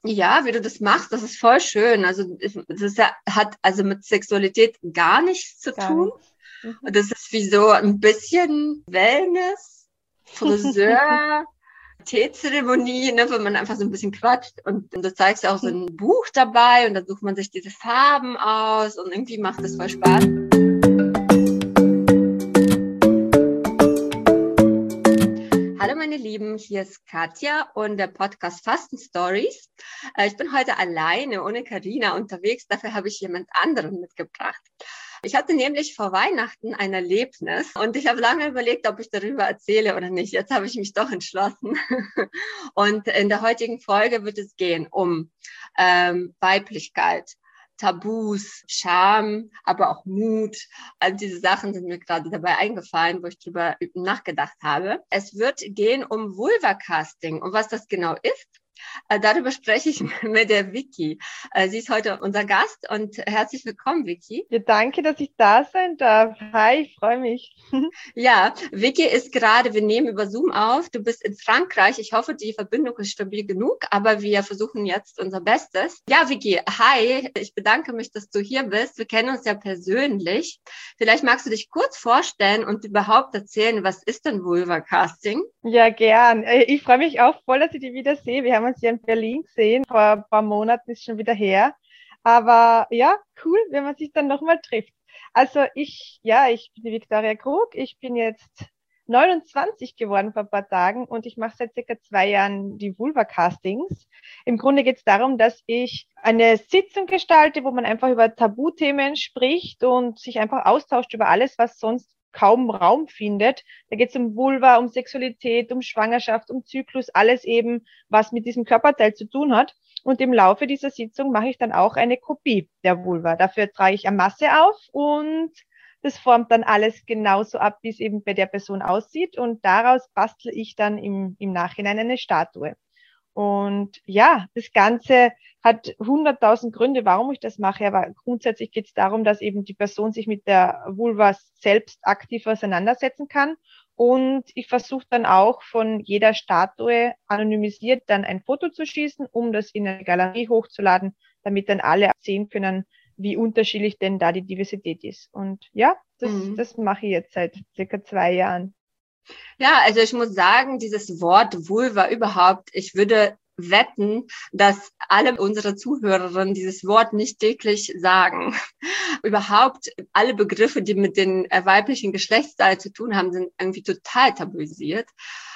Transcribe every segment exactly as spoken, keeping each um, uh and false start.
Ja, wie du das machst, das ist voll schön. Also das ist ja, hat also mit Sexualität gar nichts zu Gar tun. nichts. Mhm. Und das ist wie so ein bisschen Wellness, Friseur, Teezeremonie, ne, wenn man einfach so ein bisschen quatscht. Und, und du zeigst auch so ein Buch dabei und dann sucht man sich diese Farben aus und irgendwie macht das voll Spaß. Hallo meine Lieben, hier ist Katja und der Podcast Fasten Stories. Ich bin heute alleine ohne Carina unterwegs, dafür habe ich jemand anderen mitgebracht. Ich hatte nämlich vor Weihnachten ein Erlebnis und ich habe lange überlegt, ob ich darüber erzähle oder nicht. Jetzt habe ich mich doch entschlossen. Und in der heutigen Folge wird es gehen um ähm, Weiblichkeit, Tabus, Scham, aber auch Mut. All diese Sachen sind mir gerade dabei eingefallen, wo ich drüber nachgedacht habe. Es wird gehen um Vulva-Casting und was das genau ist. Äh, darüber spreche ich mit der Vicky. Äh, sie ist heute unser Gast und herzlich willkommen, Vicky. Ja, danke, dass ich da sein darf. Hi, ich freue mich. Ja, Vicky ist gerade, wir nehmen über Zoom auf. Du bist in Frankreich. Ich hoffe, die Verbindung ist stabil genug, aber wir versuchen jetzt unser Bestes. Ja, Vicky, hi. Ich bedanke mich, dass du hier bist. Wir kennen uns ja persönlich. Vielleicht magst du dich kurz vorstellen und überhaupt erzählen, was ist denn Vulva-Casting? Ja, gern. Ich freue mich auch voll, dass ich dich wieder sehe. Wir haben uns ja in Berlin gesehen. Vor ein paar Monaten ist schon wieder her. Aber ja, cool, wenn man sich dann nochmal trifft. Also ich, ja, ich bin die Viktoria Krug. Ich bin jetzt neunundzwanzig geworden vor ein paar Tagen und ich mache seit circa zwei Jahren die Vulva-Castings. Im Grunde geht es darum, dass ich eine Sitzung gestalte, wo man einfach über Tabuthemen spricht und sich einfach austauscht über alles, was sonst kaum Raum findet. Da geht es um Vulva, um Sexualität, um Schwangerschaft, um Zyklus, alles eben, was mit diesem Körperteil zu tun hat. Und im Laufe dieser Sitzung mache ich dann auch eine Kopie der Vulva. Dafür trage ich eine Masse auf und das formt dann alles genauso ab, wie es eben bei der Person aussieht. Und daraus bastle ich dann im, im Nachhinein eine Statue. Und ja, das Ganze hat hunderttausend Gründe, warum ich das mache. Aber grundsätzlich geht es darum, dass eben die Person sich mit der Vulva selbst aktiv auseinandersetzen kann. Und ich versuche dann auch von jeder Statue anonymisiert dann ein Foto zu schießen, um das in eine Galerie hochzuladen, damit dann alle sehen können, wie unterschiedlich denn da die Diversität ist. Und ja, das, Mhm. das mache ich jetzt seit circa zwei Jahren. Ja, also ich muss sagen, dieses Wort Vulva überhaupt, ich würde wetten, dass alle unsere Zuhörerinnen dieses Wort nicht täglich sagen. Überhaupt alle Begriffe, die mit den weiblichen Geschlechtsteilen zu tun haben, sind irgendwie total tabuisiert.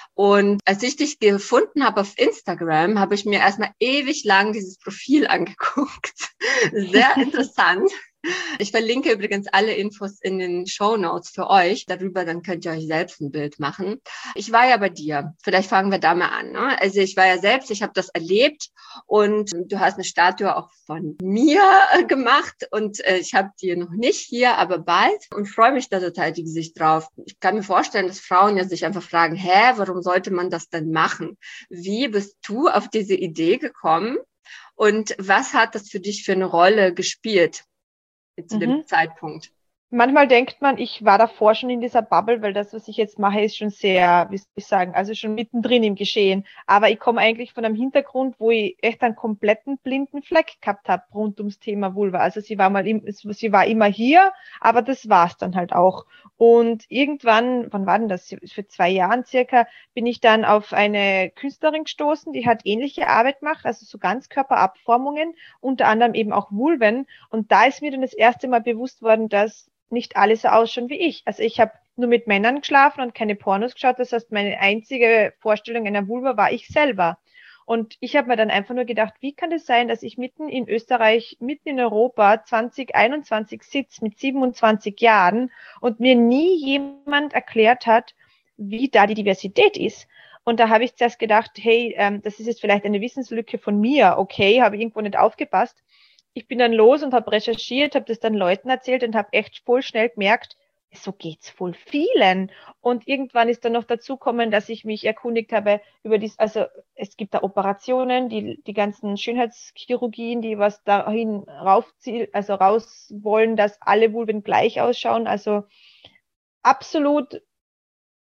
Und als ich dich gefunden habe auf Instagram, habe ich mir erstmal ewig lang dieses Profil angeguckt. Sehr interessant. Ich verlinke übrigens alle Infos in den Shownotes für euch. Darüber, dann könnt ihr euch selbst ein Bild machen. Ich war ja bei dir. Vielleicht fangen wir da mal an. Ne? Also ich war ja selbst, ich habe das erlebt und du hast eine Statue auch von mir gemacht und äh, ich habe die noch nicht hier, aber bald und freue mich da total die Gesicht drauf. Ich kann mir vorstellen, dass Frauen ja sich einfach fragen, hä, warum sollte man das denn machen? Wie bist du auf diese Idee gekommen und was hat das für dich für eine Rolle gespielt zu dem Mhm. Zeitpunkt? Manchmal denkt man, ich war davor schon in dieser Bubble, weil das, was ich jetzt mache, ist schon sehr, wie soll ich sagen, also schon mittendrin im Geschehen. Aber ich komme eigentlich von einem Hintergrund, wo ich echt einen kompletten blinden Fleck gehabt habe rund ums Thema Vulva. Also sie war mal, im, sie war immer hier, aber das war's dann halt auch. Und irgendwann, wann war denn das? Für zwei Jahren circa, bin ich dann auf eine Künstlerin gestoßen, die hat ähnliche Arbeit gemacht, also so Ganzkörperabformungen, unter anderem eben auch Vulven. Und da ist mir dann das erste Mal bewusst worden, dass nicht alle so ausschauen wie ich. Also ich habe nur mit Männern geschlafen und keine Pornos geschaut. Das heißt, meine einzige Vorstellung einer Vulva war ich selber. Und ich habe mir dann einfach nur gedacht, wie kann es sein, dass ich mitten in Österreich, mitten in Europa zwanzig einundzwanzig sitze mit siebenundzwanzig Jahren und mir nie jemand erklärt hat, wie da die Diversität ist. Und da habe ich zuerst gedacht, hey, ähm, das ist jetzt vielleicht eine Wissenslücke von mir. Okay, habe irgendwo nicht aufgepasst. Ich bin dann los und habe recherchiert, habe das dann Leuten erzählt und habe echt voll schnell gemerkt, so geht's voll vielen. Und irgendwann ist dann noch dazu gekommen, dass ich mich erkundigt habe über dies, also es gibt da Operationen, die, die ganzen Schönheitschirurgien, die was dahin raufziehen, also raus wollen, dass alle Vulven gleich ausschauen. Also absolut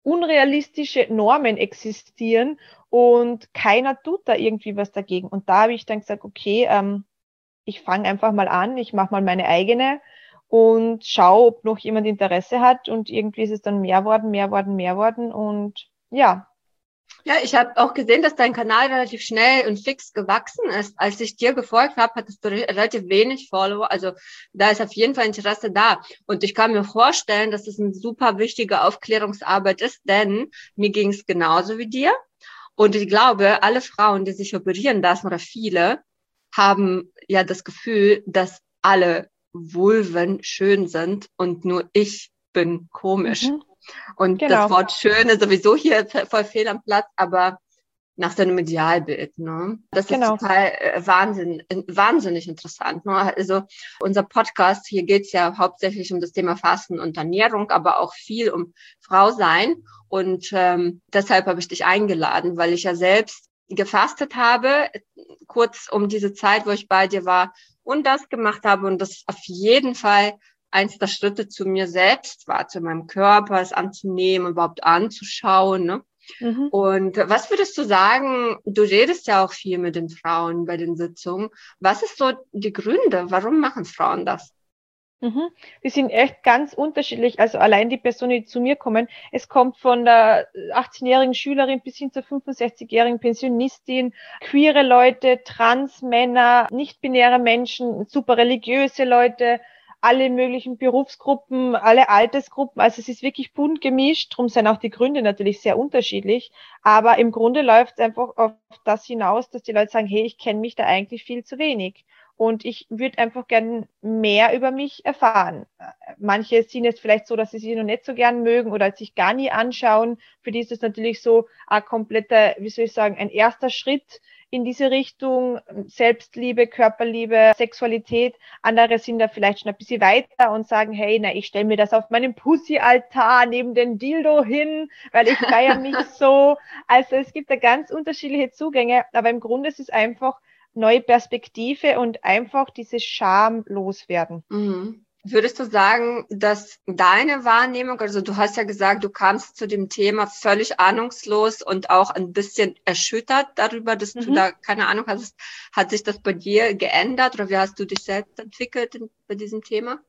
unrealistische Normen existieren und keiner tut da irgendwie was dagegen. Und da habe ich dann gesagt, okay, ähm, ich fange einfach mal an, ich mache mal meine eigene und schaue, ob noch jemand Interesse hat. Und irgendwie ist es dann mehr worden, mehr worden, mehr worden. Und ja. Ja, ich habe auch gesehen, dass dein Kanal relativ schnell und fix gewachsen ist. Als ich dir gefolgt habe, hattest du re- relativ wenig Follower. Also da ist auf jeden Fall Interesse da. Und ich kann mir vorstellen, dass es eine super wichtige Aufklärungsarbeit ist, denn mir ging es genauso wie dir. Und ich glaube, alle Frauen, die sich operieren lassen oder viele, haben ja das Gefühl, dass alle Vulven schön sind und nur ich bin komisch. Mhm. Und Genau. das Wort schön ist sowieso hier voll fehl am Platz, aber nach seinem Idealbild, ne? Das ist Genau. total äh, Wahnsinn, äh, wahnsinnig interessant, ne? Also unser Podcast, hier geht's ja hauptsächlich um das Thema Fasten und Ernährung, aber auch viel um Frau sein. Und ähm, deshalb habe ich dich eingeladen, weil ich ja selbst gefastet habe, kurz um diese Zeit, wo ich bei dir war und das gemacht habe und das auf jeden Fall eins der Schritte zu mir selbst war, zu meinem Körper, es anzunehmen, überhaupt anzuschauen, ne? Mhm. Und was würdest du sagen, du redest ja auch viel mit den Frauen bei den Sitzungen. Was ist so die Gründe? Warum machen Frauen das? Mhm. Die sind echt ganz unterschiedlich. Also allein die Personen, die zu mir kommen, es kommt von der achtzehnjährigen Schülerin bis hin zur fünfundsechzigjährigen Pensionistin, queere Leute, Transmänner, nicht-binäre Menschen, super religiöse Leute, alle möglichen Berufsgruppen, alle Altersgruppen. Also es ist wirklich bunt gemischt. Darum sind auch die Gründe natürlich sehr unterschiedlich. Aber im Grunde läuft es einfach auf das hinaus, dass die Leute sagen, hey, ich kenne mich da eigentlich viel zu wenig. Und ich würde einfach gern mehr über mich erfahren. Manche sind jetzt vielleicht so, dass sie sich noch nicht so gern mögen oder sich gar nie anschauen. Für die ist es natürlich so ein kompletter, wie soll ich sagen, ein erster Schritt in diese Richtung. Selbstliebe, Körperliebe, Sexualität. Andere sind da vielleicht schon ein bisschen weiter und sagen, hey, na, ich stelle mir das auf meinem Pussy-Altar neben den Dildo hin, weil ich feiere mich so. Also es gibt da ganz unterschiedliche Zugänge, aber im Grunde ist es einfach neue Perspektive und einfach diese Scham loswerden. Mhm. Würdest du sagen, dass deine Wahrnehmung, also du hast ja gesagt, du kamst zu dem Thema völlig ahnungslos und auch ein bisschen erschüttert darüber, dass mhm. du da keine Ahnung hast, hat sich das bei dir geändert oder wie hast du dich selbst entwickelt in, bei diesem Thema?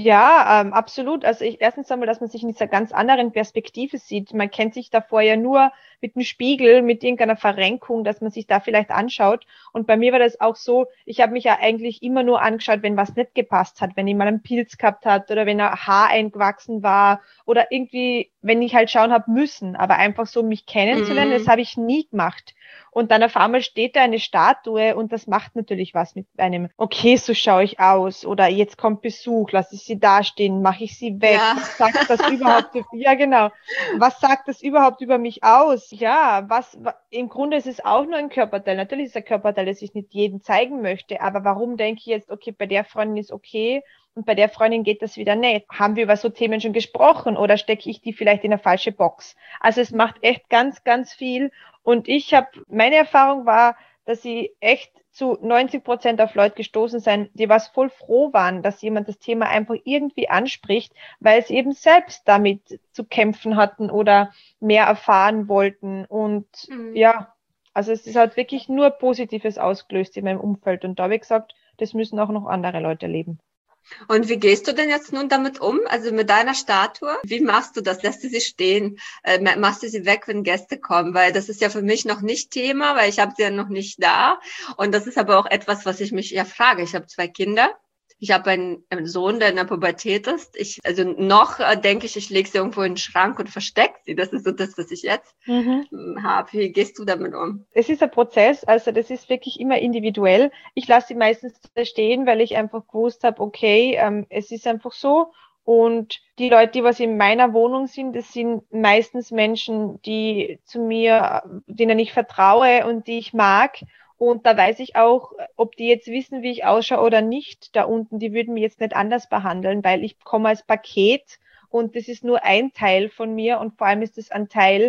Ja, ähm, absolut. Also ich erstens einmal, dass man sich in dieser ganz anderen Perspektive sieht. Man kennt sich davor ja nur mit einem Spiegel, mit irgendeiner Verrenkung, dass man sich da vielleicht anschaut. Und bei mir war das auch so, ich habe mich ja eigentlich immer nur angeschaut, wenn was nicht gepasst hat, wenn ich mal einen Pilz gehabt hat oder wenn ein Haar eingewachsen war oder irgendwie, wenn ich halt schauen habe müssen, aber einfach so mich kennenzulernen, mhm. das habe ich nie gemacht. Und dann auf einmal steht da eine Statue und das macht natürlich was mit einem, okay, so schaue ich aus oder jetzt kommt Besuch, lasse ich sie dastehen, mache ich sie weg. Ja. Was sagt das überhaupt? Ja, genau. Was sagt das überhaupt über mich aus? Ja, was, im Grunde ist es auch nur ein Körperteil. Natürlich ist ein Körperteil, das ich nicht jedem zeigen möchte, aber warum denke ich jetzt, okay, bei der Freundin ist okay und bei der Freundin geht das wieder nicht? Haben wir über so Themen schon gesprochen oder stecke ich die vielleicht in eine falsche Box? Also es macht echt ganz, ganz viel. Und ich habe, meine Erfahrung war, dass sie echt zu neunzig Prozent auf Leute gestoßen sind, die was voll froh waren, dass jemand das Thema einfach irgendwie anspricht, weil sie eben selbst damit zu kämpfen hatten oder mehr erfahren wollten. Und mhm. ja, also es ist halt wirklich nur Positives ausgelöst in meinem Umfeld. Und da habe ich gesagt, das müssen auch noch andere Leute erleben. Und wie gehst du denn jetzt nun damit um? Also mit deiner Statue? Wie machst du das? Lässt du sie stehen? Äh, machst du sie weg, wenn Gäste kommen? Weil das ist ja für mich noch nicht Thema, weil ich habe sie ja noch nicht da. Und das ist aber auch etwas, was ich mich ja frage. Ich habe zwei Kinder. Ich habe einen, einen Sohn, der in der Pubertät ist. Ich, also noch äh, denke ich, ich lege sie irgendwo in den Schrank und verstecke sie. Das ist so das, was ich jetzt mhm. habe. Wie gehst du damit um? Es ist ein Prozess, also das ist wirklich immer individuell. Ich lasse sie meistens stehen, weil ich einfach gewusst habe, okay, ähm, es ist einfach so. Und die Leute, die was in meiner Wohnung sind, das sind meistens Menschen, die zu mir, denen ich vertraue und die ich mag. Und da weiß ich auch, ob die jetzt wissen, wie ich ausschaue oder nicht, da unten, die würden mich jetzt nicht anders behandeln, weil ich komme als Paket und das ist nur ein Teil von mir und vor allem ist es ein Teil,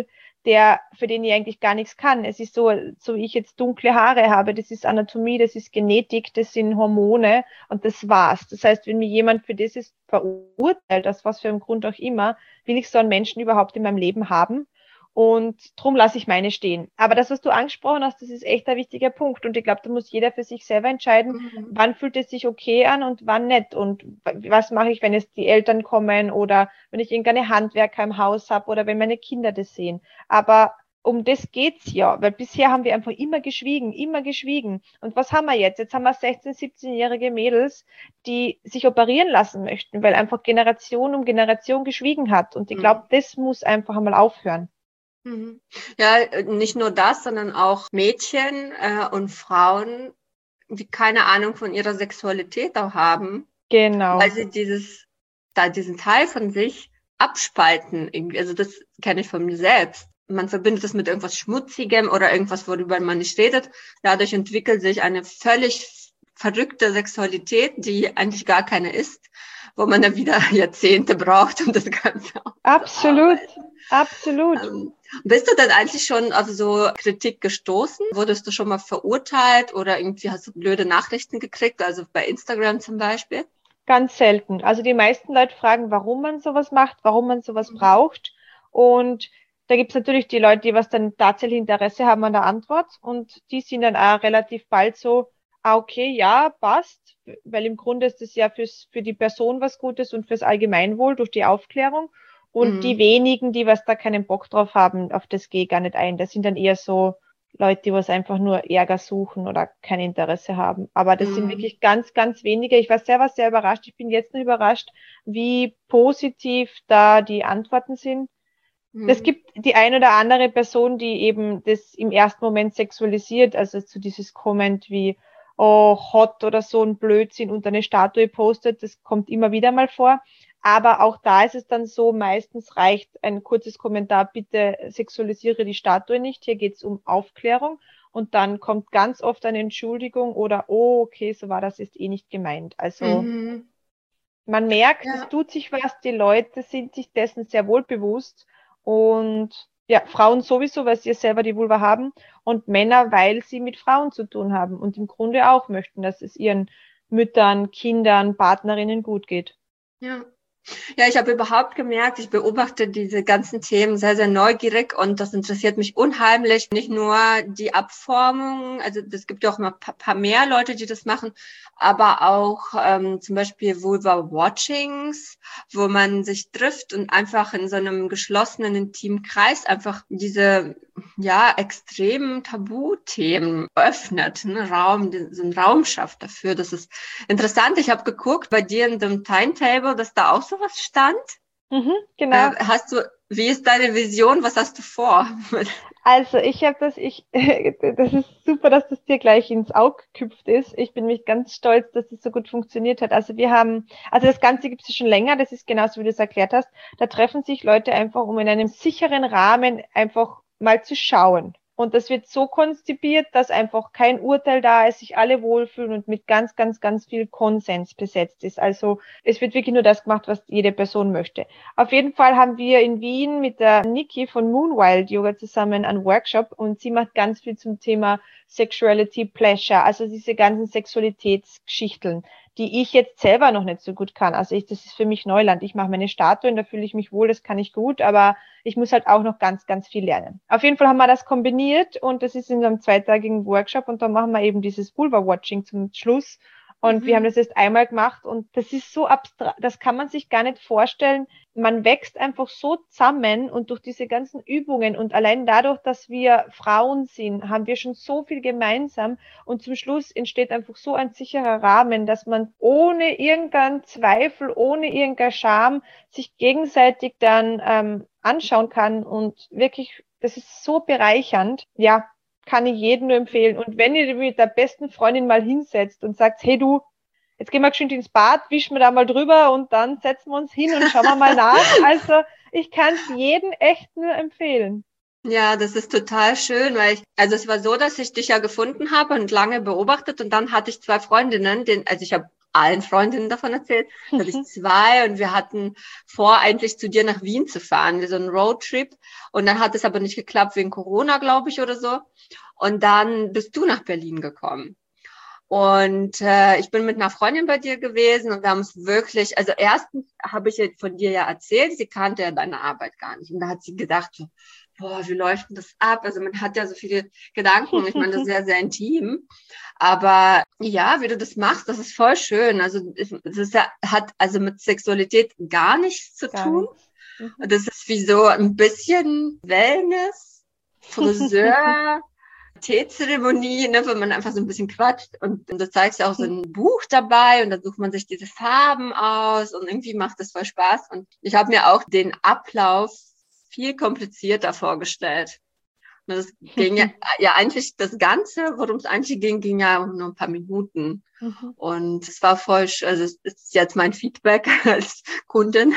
der, für den ich eigentlich gar nichts kann. Es ist so, so wie ich jetzt dunkle Haare habe, das ist Anatomie, das ist Genetik, das sind Hormone und das war's. Das heißt, wenn mir jemand für das ist verurteilt, aus was für einem Grund auch immer, will ich so einen Menschen überhaupt in meinem Leben haben. Und drum lasse ich meine stehen. Aber das, was du angesprochen hast, das ist echt ein wichtiger Punkt. Und ich glaube, da muss jeder für sich selber entscheiden, Mhm. wann fühlt es sich okay an und wann nicht. Und was mache ich, wenn jetzt die Eltern kommen oder wenn ich irgendeine Handwerker im Haus habe oder wenn meine Kinder das sehen. Aber um das geht's ja, weil bisher haben wir einfach immer geschwiegen, immer geschwiegen. Und was haben wir jetzt? Jetzt haben wir sechzehn-, siebzehnjährige Mädels, die sich operieren lassen möchten, weil einfach Generation um Generation geschwiegen hat. Und ich glaube, Mhm. das muss einfach einmal aufhören. Mhm. Ja, nicht nur das, sondern auch Mädchen äh, und Frauen, die keine Ahnung von ihrer Sexualität auch haben, weil Genau. sie dieses, da diesen Teil von sich abspalten irgendwie. Also das kenne ich von mir selbst. Man verbindet es mit irgendwas Schmutzigem oder irgendwas, worüber man nicht redet. Dadurch entwickelt sich eine völlig verrückte Sexualität, die eigentlich gar keine ist, wo man dann wieder Jahrzehnte braucht, um das Ganze Absolut, aufzuarbeiten. absolut. Ähm, bist du denn eigentlich schon auf so Kritik gestoßen? Wurdest du schon mal verurteilt oder irgendwie hast du blöde Nachrichten gekriegt, also bei Instagram zum Beispiel? Ganz selten. Also die meisten Leute fragen, warum man sowas macht, warum man sowas Mhm. braucht. Und da gibt's natürlich die Leute, die was dann tatsächlich Interesse haben an der Antwort. Und die sind dann auch relativ bald so, ah, okay, ja, passt. Weil im Grunde ist das ja fürs, für die Person was Gutes und fürs Allgemeinwohl durch die Aufklärung. Und die Mhm. wenigen, die was da keinen Bock drauf haben, auf das gehe ich gar nicht ein. Das sind dann eher so Leute, die was einfach nur Ärger suchen oder kein Interesse haben. Aber das sind Mhm. wirklich ganz, ganz wenige. Ich war selber sehr überrascht. Ich bin jetzt noch überrascht, wie positiv da die Antworten sind. Es Mhm. gibt die ein oder andere Person, die eben das im ersten Moment sexualisiert, also zu dieses Comment wie, oh, hot oder so ein Blödsinn unter eine Statue postet. Das kommt immer wieder mal vor. Aber auch da ist es dann so, meistens reicht ein kurzes Kommentar, bitte sexualisiere die Statue nicht. Hier geht es um Aufklärung. Und dann kommt ganz oft eine Entschuldigung oder, oh, okay, so war das ist eh nicht gemeint. Also Mhm. man merkt, es Ja. tut sich was, die Leute sind sich dessen sehr wohl bewusst. Und ja, Frauen sowieso, weil sie ja selber die Vulva haben. Und Männer, weil sie mit Frauen zu tun haben und im Grunde auch möchten, dass es ihren Müttern, Kindern, Partnerinnen gut geht. Ja. Ja, ich habe überhaupt gemerkt, ich beobachte diese ganzen Themen sehr, sehr neugierig und das interessiert mich unheimlich. Nicht nur die Abformung, also es gibt ja auch mal ein paar mehr Leute, die das machen, aber auch ähm, zum Beispiel Vulva-Watchings, wo man sich trifft und einfach in so einem geschlossenen, intimen Kreis einfach diese ja extremen Tabuthemen öffnet, ne, Raum, so einen Raum schafft dafür. Das ist interessant. Ich habe geguckt bei dir in dem Timetable, dass da auch sowas stand. Mhm, Äh, genau. hast du, wie ist deine Vision? Was hast du vor? Also ich habe das, ich, das ist super, dass das dir gleich ins Auge geküpft ist. Ich bin mich ganz stolz, dass das so gut funktioniert hat. Also wir haben, also das Ganze gibt es schon länger, das ist genauso, wie du es erklärt hast. Da treffen sich Leute einfach, um in einem sicheren Rahmen einfach mal zu schauen. Und das wird so konzipiert, dass einfach kein Urteil da ist, sich alle wohlfühlen und mit ganz, ganz, ganz viel Konsens besetzt ist. Also es wird wirklich nur das gemacht, was jede Person möchte. Auf jeden Fall haben wir in Wien mit der Niki von Moonwild Yoga zusammen einen Workshop und sie macht ganz viel zum Thema Sexuality Pleasure, also diese ganzen Sexualitätsgeschichten, die ich jetzt selber noch nicht so gut kann. Also ich, das ist für mich Neuland. Ich mache meine Statuen, da fühle ich mich wohl, das kann ich gut, aber ich muss halt auch noch ganz, ganz viel lernen. Auf jeden Fall haben wir das kombiniert und das ist in einem zweitägigen Workshop und da machen wir eben dieses Vulva-Watching zum Schluss. Und wir haben Mhm. das jetzt einmal gemacht und das ist so abstrakt, das kann man sich gar nicht vorstellen. Man wächst einfach so zusammen und durch diese ganzen Übungen und allein dadurch, dass wir Frauen sind, haben wir schon so viel gemeinsam und zum Schluss entsteht einfach so ein sicherer Rahmen, dass man ohne irgendeinen Zweifel, ohne irgendeine Scham sich gegenseitig dann ähm, anschauen kann und wirklich, das ist so bereichernd. Ja, kann ich jedem nur empfehlen. Und wenn ihr mit der besten Freundin mal hinsetzt und sagt, hey du, jetzt gehen wir geschwind ins Bad, wischen wir da mal drüber und dann setzen wir uns hin und schauen wir mal nach. Also ich kann es jedem echt nur empfehlen. Ja, das ist total schön, weil ich, also es war so, dass ich dich ja gefunden habe und lange beobachtet und dann hatte ich zwei Freundinnen, den, also ich habe allen Freundinnen davon erzählt. Da hatte ich zwei und wir hatten vor, eigentlich zu dir nach Wien zu fahren, wie so ein Roadtrip. Und dann hat es aber nicht geklappt wegen Corona, glaube ich, oder so. Und dann bist du nach Berlin gekommen. Und äh, ich bin mit einer Freundin bei dir gewesen und wir haben es wirklich, also erstens habe ich jetzt von dir ja erzählt, sie kannte ja deine Arbeit gar nicht. Und da hat sie gedacht, so, boah, wie läuft denn das ab? Also man hat ja so viele Gedanken und ich meine, das ist sehr, sehr intim. Aber ja, wie du das machst, das ist voll schön. Also das ist ja, hat also mit Sexualität gar nichts zu Gar tun. nichts. Mhm. Das ist wie so ein bisschen Wellness, Friseur, Teezeremonie, ne, wenn man einfach so ein bisschen quatscht und, und da zeigst du auch so ein Buch dabei und dann sucht man sich diese Farben aus und irgendwie macht das voll Spaß und ich habe mir auch den Ablauf viel komplizierter vorgestellt. Und das ging ja, ja eigentlich, das Ganze, worum es eigentlich ging, ging ja um nur ein paar Minuten. Mhm. Und es war voll, also es ist jetzt mein Feedback als Kundin.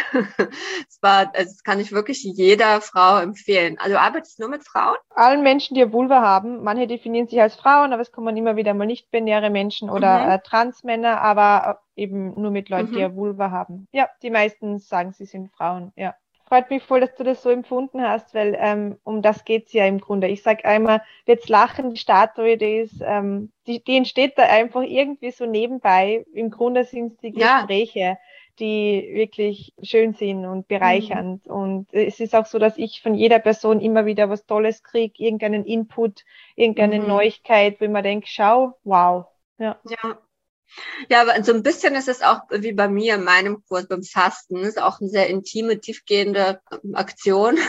Es war, also das kann ich wirklich jeder Frau empfehlen. Also du arbeitest nur mit Frauen? Allen Menschen, die eine Vulva haben, manche definieren sich als Frauen, aber es kommen immer wieder mal nicht-binäre Menschen oder Mhm. äh, Transmänner, aber eben nur mit Leuten, die Mhm. eine Vulva haben. Ja, die meisten sagen, sie sind Frauen, ja. Freut mich voll, dass du das so empfunden hast, weil ähm, um das geht's ja im Grunde. Ich sag einmal, jetzt lachen, die Statue, die ist, ähm, die, die entsteht da einfach irgendwie so nebenbei. Im Grunde sind es die Ja. Gespräche, die wirklich schön sind und Mhm. bereichernd. Und es ist auch so, dass ich von jeder Person immer wieder was Tolles kriege, irgendeinen Input, irgendeine Mhm. Neuigkeit, wo ich mir denke, schau, wow. Ja. Ja. Ja, aber so ein bisschen ist es auch wie bei mir in meinem Kurs beim Fasten. Das ist auch eine sehr intime, tiefgehende ähm, Aktion.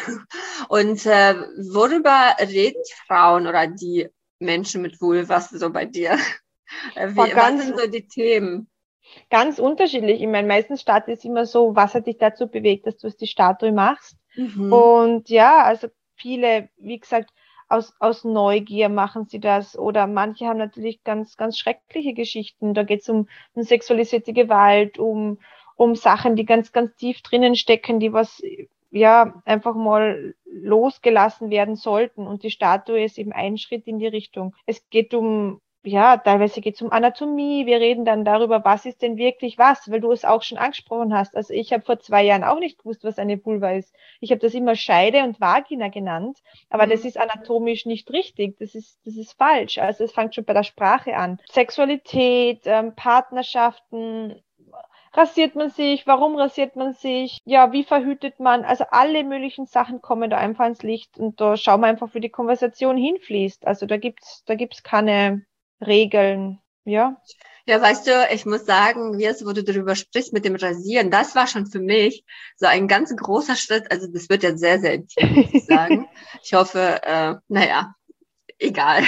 Und äh, worüber reden die Frauen oder die Menschen mit Vulvas so bei dir? Äh, War Wie, was ganz sind so die Themen? Ganz unterschiedlich. Ich meine, meistens startet es immer so, was hat dich dazu bewegt, dass du es die Statue machst? Mhm. Und ja, also viele, wie gesagt, aus, aus Neugier machen sie das oder manche haben natürlich ganz, ganz schreckliche Geschichten. Da geht es um, um sexualisierte Gewalt, um, um Sachen, die ganz, ganz tief drinnen stecken, die was, ja, einfach mal losgelassen werden sollten. Und die Statue ist eben ein Schritt in die Richtung. Es geht um ja, teilweise geht es um Anatomie. Wir reden dann darüber, was ist denn wirklich was, weil du es auch schon angesprochen hast. Also ich habe vor zwei Jahren auch nicht gewusst, was eine Vulva ist. Ich habe das immer Scheide und Vagina genannt, aber das Mhm. ist anatomisch nicht richtig. Das ist, das ist falsch. Also es fängt schon bei der Sprache an. Sexualität, ähm, Partnerschaften, rasiert man sich, warum rasiert man sich, ja, wie verhütet man, also alle möglichen Sachen kommen da einfach ins Licht und da schauen wir einfach, wie die Konversation hinfließt. Also da gibt's, da gibt's keine Regeln, ja. Ja, weißt du, ich muss sagen, jetzt, wo du darüber sprichst mit dem Rasieren, das war schon für mich so ein ganz großer Schritt. Also das wird jetzt sehr, sehr intim, muss ich sagen. Ich hoffe, äh, naja, egal.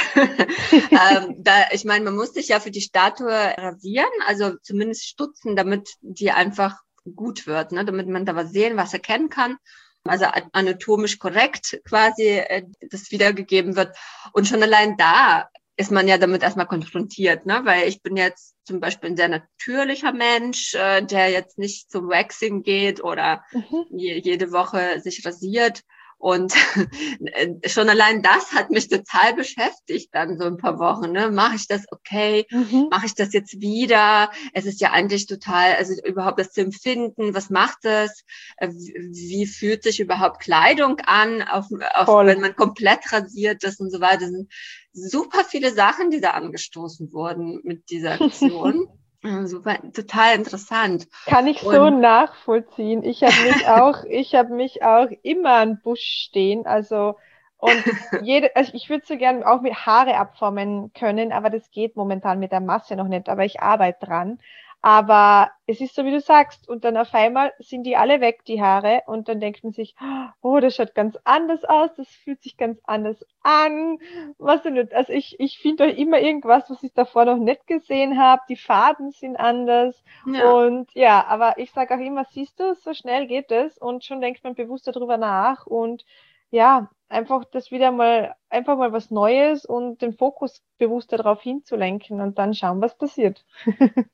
ähm, da, ich meine, man muss sich ja für die Statue rasieren, also zumindest stutzen, damit die einfach gut wird, ne? Damit man da was sehen, was erkennen kann. Also anatomisch korrekt quasi äh, das wiedergegeben wird. Und schon allein da ist man ja damit erstmal konfrontiert, ne? Weil ich bin jetzt zum Beispiel ein sehr natürlicher Mensch, äh, der jetzt nicht zum Waxing geht oder Mhm. je, jede Woche sich rasiert. Und schon allein das hat mich total beschäftigt dann so ein paar Wochen. Ne? Mache ich das okay? Mhm. Mache ich das jetzt wieder? Es ist ja eigentlich total, also überhaupt das zu empfinden, was macht es? Wie fühlt sich überhaupt Kleidung an, auf, auf, Voll. wenn man komplett rasiert ist und so weiter. Das sind super viele Sachen, die da angestoßen wurden mit dieser Aktion. Super, total interessant. Kann ich so Und nachvollziehen. Ich habe mich auch, ich habe mich auch immer an Busch stehen. Also und jede, also ich würde so gerne auch mit Haare abformen können, aber das geht momentan mit der Masse noch nicht. Aber ich arbeite dran. Aber es ist so, wie du sagst, und dann auf einmal sind die alle weg, die Haare, und dann denkt man sich, oh, das schaut ganz anders aus, das fühlt sich ganz anders an. Was denn nicht? Also ich, ich finde doch immer irgendwas, was ich davor noch nicht gesehen habe. Die Farben sind anders. ja. Und ja, aber ich sage auch immer, siehst du, so schnell geht es und schon denkt man bewusster drüber nach und ja, einfach das wieder mal, einfach mal was Neues und den Fokus bewusster darauf hinzulenken und dann schauen, was passiert.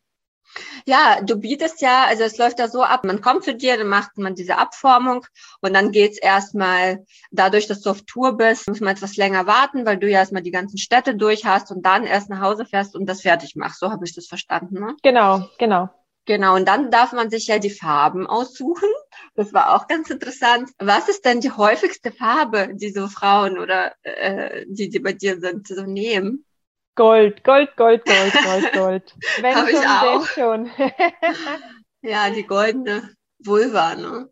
Ja, du bietest ja, also es läuft ja so ab, man kommt zu dir, dann macht man diese Abformung und dann geht's erstmal, dadurch, dass du auf Tour bist, muss man etwas länger warten, weil du ja erstmal die ganzen Städte durch hast und dann erst nach Hause fährst und das fertig machst. So habe ich das verstanden, ne? Genau, genau. Genau, und dann darf man sich ja die Farben aussuchen. Das war auch ganz interessant. Was ist denn die häufigste Farbe, die so Frauen oder äh, die, die bei dir sind, so nehmen? Gold, Gold, Gold, Gold, Gold, Gold. Wenn Habe ich schon, auch. denn schon. Ja, die goldene Vulva, ne?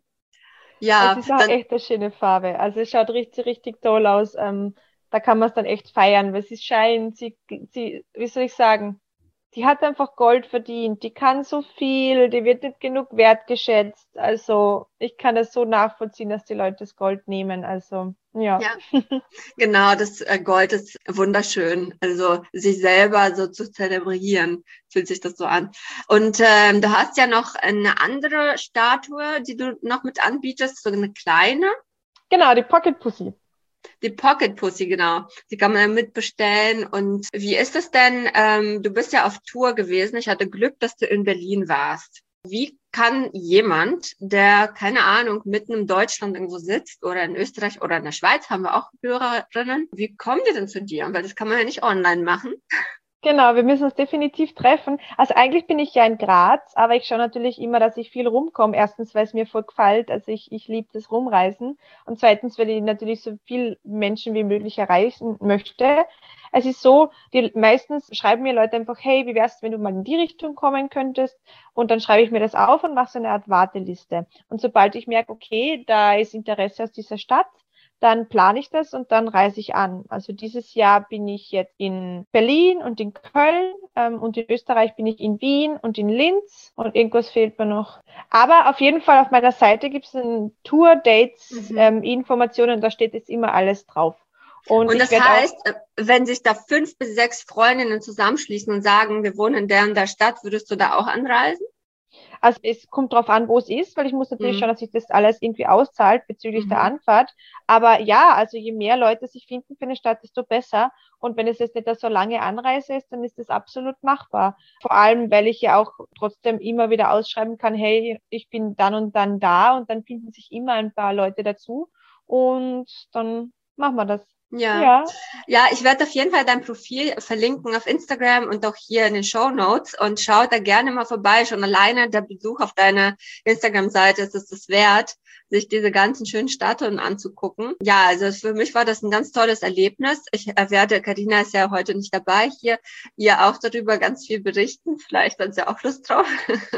Es Ja, ist auch dann, echt eine schöne Farbe. Also es schaut richtig, richtig toll aus. Ähm, da kann man es dann echt feiern, weil sie scheint, sie, sie, wie soll ich sagen, die hat einfach Gold verdient. Die kann so viel, die wird nicht genug wertgeschätzt. Also ich kann das so nachvollziehen, dass die Leute das Gold nehmen. Also ja. ja, genau, das äh, Gold ist wunderschön. Also sich selber so zu zelebrieren, fühlt sich das so an. Und ähm, du hast ja noch eine andere Statue, die du noch mit anbietest, so eine kleine. Genau, die Pocket Pussy. Die Pocket Pussy, genau. Die kann man ja mitbestellen. Und wie ist es denn? Ähm, du bist ja auf Tour gewesen. Ich hatte Glück, dass du in Berlin warst. Wie kann jemand, der, keine Ahnung, mitten in Deutschland irgendwo sitzt oder in Österreich oder in der Schweiz, haben wir auch Hörerinnen, wie kommen die denn zu dir? Weil das kann man ja nicht online machen. Genau, wir müssen uns definitiv treffen. Also eigentlich bin ich ja in Graz, aber ich schaue natürlich immer, dass ich viel rumkomme. Erstens, weil es mir voll gefällt, also ich, ich liebe das Rumreisen. Und zweitens, weil ich natürlich so viel Menschen wie möglich erreichen möchte. Es ist so, die meistens schreiben mir Leute einfach, hey, wie wär's, wenn du mal in die Richtung kommen könntest? Und dann schreibe ich mir das auf und mache so eine Art Warteliste. Und sobald ich merke, okay, da ist Interesse aus dieser Stadt, dann plane ich das und dann reise ich an. Also dieses Jahr bin ich jetzt in Berlin und in Köln ähm, und in Österreich bin ich in Wien und in Linz und irgendwas fehlt mir noch. Aber auf jeden Fall auf meiner Seite gibt es ein Tour-Dates, Mhm. ähm, Informationen, da steht jetzt immer alles drauf. Und, Und ich das werde auch heißt, wenn sich da fünf bis sechs Freundinnen zusammenschließen und sagen, wir wohnen in der und der Stadt, würdest du da auch anreisen? Also es kommt drauf an, wo es ist, weil ich muss natürlich schauen, Mhm. dass sich das alles irgendwie auszahlt bezüglich der Mhm. Anfahrt. Aber ja, also je mehr Leute sich finden für eine Stadt, desto besser. Und wenn es jetzt nicht eine so lange Anreise ist, dann ist das absolut machbar. Vor allem, weil ich ja auch trotzdem immer wieder ausschreiben kann, hey, ich bin dann und dann da und dann finden sich immer ein paar Leute dazu und dann machen wir das. Ja, Ja, ja, ich werde auf jeden Fall dein Profil verlinken auf Instagram und auch hier in den Show Notes und schau da gerne mal vorbei. Schon alleine der Besuch auf deiner Instagram-Seite ist es das wert, sich diese ganzen schönen Statuen anzugucken. Ja, also für mich war das ein ganz tolles Erlebnis. Ich werde, Carina ist ja heute nicht dabei, hier ihr auch darüber ganz viel berichten. Vielleicht hat sie auch Lust drauf.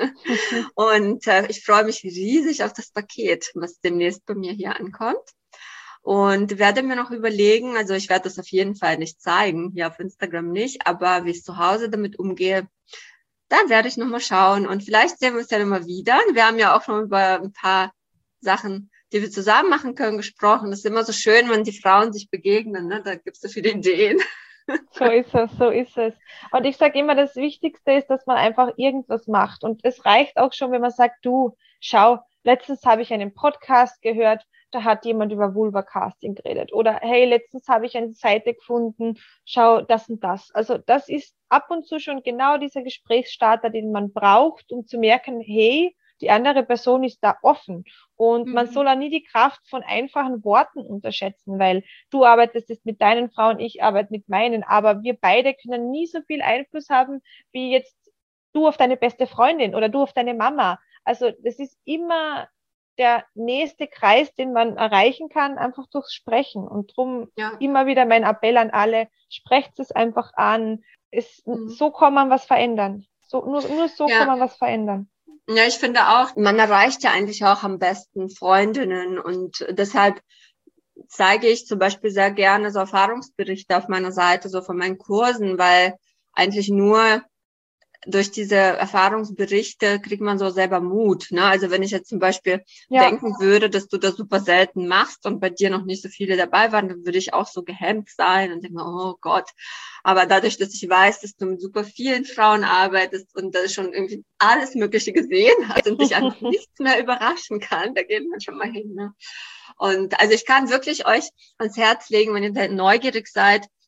Und äh, ich freue mich riesig auf das Paket, was demnächst bei mir hier ankommt. Und werde mir noch überlegen, also ich werde das auf jeden Fall nicht zeigen, hier auf Instagram nicht, aber wie ich zu Hause damit umgehe, da werde ich nochmal schauen. Und vielleicht sehen wir uns ja nochmal wieder. Wir haben ja auch schon über ein paar Sachen, die wir zusammen machen können, gesprochen. Das ist immer so schön, wenn die Frauen sich begegnen, ne? Da gibt es so viele Ideen. so ist es, so ist es. Und ich sage immer, das Wichtigste ist, dass man einfach irgendwas macht. Und es reicht auch schon, wenn man sagt, du, schau, letztens habe ich einen Podcast gehört, da hat jemand über Vulva-Casting geredet. Oder hey, letztens habe ich eine Seite gefunden, schau, das und das. Also das ist ab und zu schon genau dieser Gesprächsstarter, den man braucht, um zu merken, hey, die andere Person ist da offen. Und man Mhm. soll auch nie die Kraft von einfachen Worten unterschätzen, weil du arbeitest jetzt mit deinen Frauen, ich arbeite mit meinen, aber wir beide können nie so viel Einfluss haben, wie jetzt du auf deine beste Freundin oder du auf deine Mama. Also das ist immer der nächste Kreis, den man erreichen kann, einfach durchs Sprechen. Und drum Ja. immer wieder mein Appell an alle, sprecht es einfach an. Es, Mhm. so kann man was verändern. So, nur, nur so kann Ja. man was verändern. Ja, ich finde auch, man erreicht ja eigentlich auch am besten Freundinnen und deshalb zeige ich zum Beispiel sehr gerne so Erfahrungsberichte auf meiner Seite, so von meinen Kursen, weil eigentlich nur durch diese Erfahrungsberichte kriegt man so selber Mut. Ne? Also wenn ich jetzt zum Beispiel Ja, denken würde, dass du das super selten machst und bei dir noch nicht so viele dabei waren, dann würde ich auch so gehemmt sein und denke mir, oh Gott. Aber dadurch, dass ich weiß, dass du mit super vielen Frauen arbeitest und da schon irgendwie alles Mögliche gesehen hast und dich einfach nichts mehr überraschen kann, da geht man schon mal hin. Ne? Und also ich kann wirklich euch ans Herz legen, wenn ihr neugierig seid,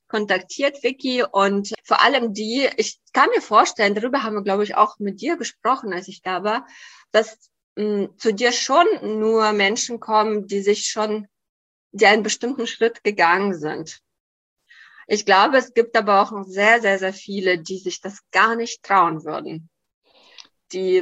kontaktiert, Vicky. Und vor allem die, ich kann mir vorstellen, darüber haben wir, glaube ich, auch mit dir gesprochen, als ich da war, dass mh, zu dir schon nur Menschen kommen, die sich schon, die einen bestimmten Schritt gegangen sind. Ich glaube, es gibt aber auch noch sehr, sehr, sehr viele, die sich das gar nicht trauen würden. Die,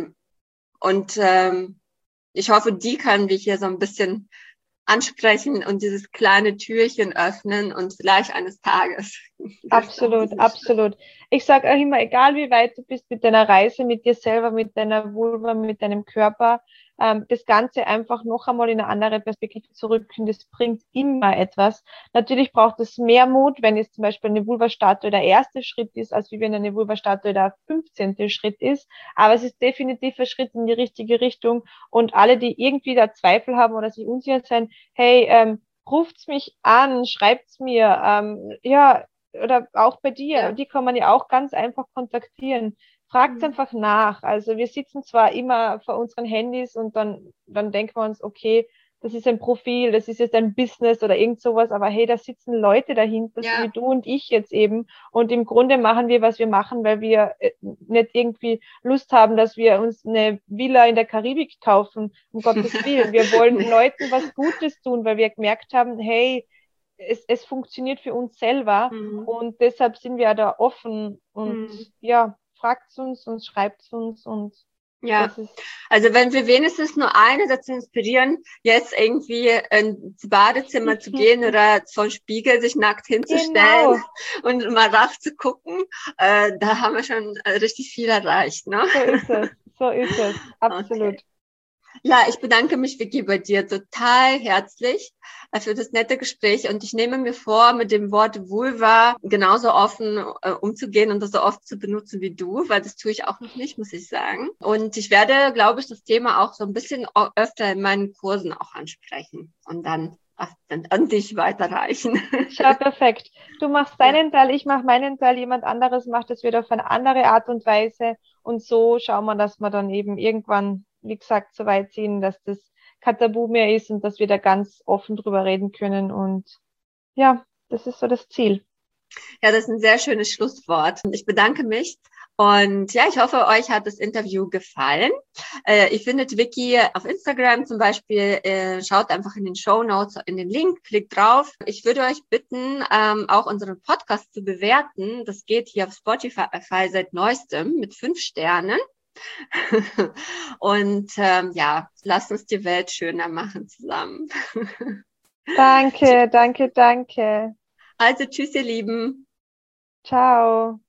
und ähm, ich hoffe, die können wir hier so ein bisschen ansprechen und dieses kleine Türchen öffnen und vielleicht eines Tages. Absolut, absolut. Ich sage auch immer, egal wie weit du bist mit deiner Reise, mit dir selber, mit deiner Vulva, mit deinem Körper, ähm, das Ganze einfach noch einmal in eine andere Perspektive zu rücken, das bringt immer etwas. Natürlich braucht es mehr Mut, wenn jetzt zum Beispiel eine Vulva-Statue der erste Schritt ist, als wie wenn eine Vulva-Statue der fünfzehnte Schritt ist. Aber es ist definitiv ein Schritt in die richtige Richtung. Und alle, die irgendwie da Zweifel haben oder sich unsicher sein, hey, ähm, ruft's mich an, schreibt's mir, ähm, ja, oder auch bei dir, Ja. die kann man ja auch ganz einfach kontaktieren. Fragt Mhm. einfach nach. Also wir sitzen zwar immer vor unseren Handys und dann, dann denken wir uns, okay, das ist ein Profil, das ist jetzt ein Business oder irgend sowas, aber hey, da sitzen Leute dahinter, so Ja. wie du und ich jetzt eben. Und im Grunde machen wir, was wir machen, weil wir äh, nicht irgendwie Lust haben, dass wir uns eine Villa in der Karibik kaufen, um Gottes Willen. Wir wollen Nee. Leuten was Gutes tun, weil wir gemerkt haben, hey, es, es funktioniert für uns selber Mhm. und deshalb sind wir da offen und Mhm. ja, fragt uns und schreibt uns und Ja, das ist also wenn wir wenigstens nur eine dazu inspirieren, jetzt irgendwie ins Badezimmer zu gehen oder vor dem Spiegel sich nackt hinzustellen genau, und mal raufzugucken, äh, da haben wir schon äh, richtig viel erreicht, ne? so ist es, so ist es, absolut. Okay. Ja, ich bedanke mich, Vicky, bei dir total herzlich äh, für das nette Gespräch und ich nehme mir vor, mit dem Wort Vulva genauso offen äh, umzugehen und das so oft zu benutzen wie du, weil das tue ich auch noch nicht, muss ich sagen. Und ich werde, glaube ich, das Thema auch so ein bisschen öfter in meinen Kursen auch ansprechen und dann an dich weiterreichen. Schau, perfekt. Du machst Ja. deinen Teil, ich mache meinen Teil, jemand anderes macht es wieder auf eine andere Art und Weise und so schauen wir, dass wir dann eben irgendwann, wie gesagt, so weit ziehen, dass das kein Tabu mehr ist und dass wir da ganz offen drüber reden können und ja, das ist so das Ziel. Ja, das ist ein sehr schönes Schlusswort. Ich bedanke mich. Und ja, ich hoffe, euch hat das Interview gefallen. Äh, ihr findet Vicky auf Instagram zum Beispiel. Äh, schaut einfach in den Shownotes in den Link, klickt drauf. Ich würde euch bitten, ähm, auch unseren Podcast zu bewerten. Das geht hier auf Spotify seit neuestem mit fünf Sternen. Und ähm, ja, lasst uns die Welt schöner machen zusammen. Danke, danke, danke. Also tschüss, ihr Lieben. Ciao.